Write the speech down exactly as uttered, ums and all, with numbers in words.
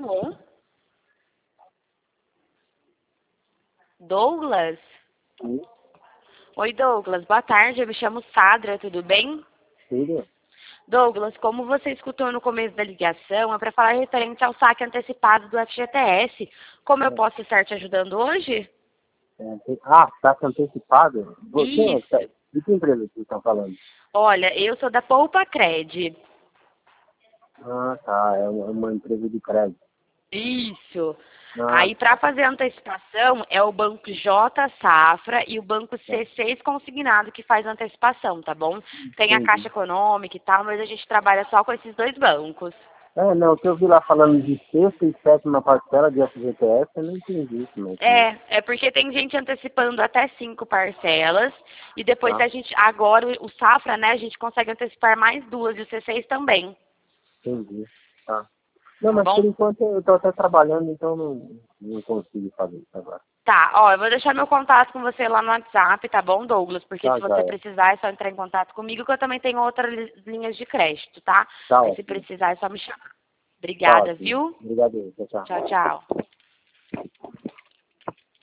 Alô? Douglas? Sim. Oi, Douglas. Boa tarde. Eu me chamo Sadra, tudo bem? Tudo? Douglas, como você escutou no começo da ligação, é para falar referente ao saque antecipado do F G T S. Como eu É. posso estar te ajudando hoje? É, tem- ah, taxa antecipada? Você é, tá- Isso. de que empresa que você está falando? Olha, eu sou da Poupa Cred. Ah, tá. É uma, uma empresa de crédito. Isso. Ah, Aí, para fazer a antecipação, é o Banco J Safra e o Banco tá. C seis Consignado que faz a antecipação, tá bom? Tem a Entendi. Caixa Econômica e tal, mas a gente trabalha só com esses dois bancos. É, não, o que eu vi lá falando de sexta e sétima parcela de F G T S, eu não entendi isso, mas sim. É, é porque tem gente antecipando até cinco parcelas e depois Tá, a gente, agora o Safra, né, a gente consegue antecipar mais duas e o C seis também, entendi. Tá. Não, tá mas por bom? enquanto eu estou até trabalhando, então não, não consigo fazer isso agora. Tá, ó, eu vou deixar meu contato com você lá no WhatsApp, tá bom, Douglas? Porque Tá, se já você é. precisar é só entrar em contato comigo que eu também tenho outras li- linhas de crédito, tá? Tá Aí se ótimo. precisar é só me chamar. Tá Obrigada, ótimo. viu? Obrigado. Tchau, tchau. Tchau, tchau.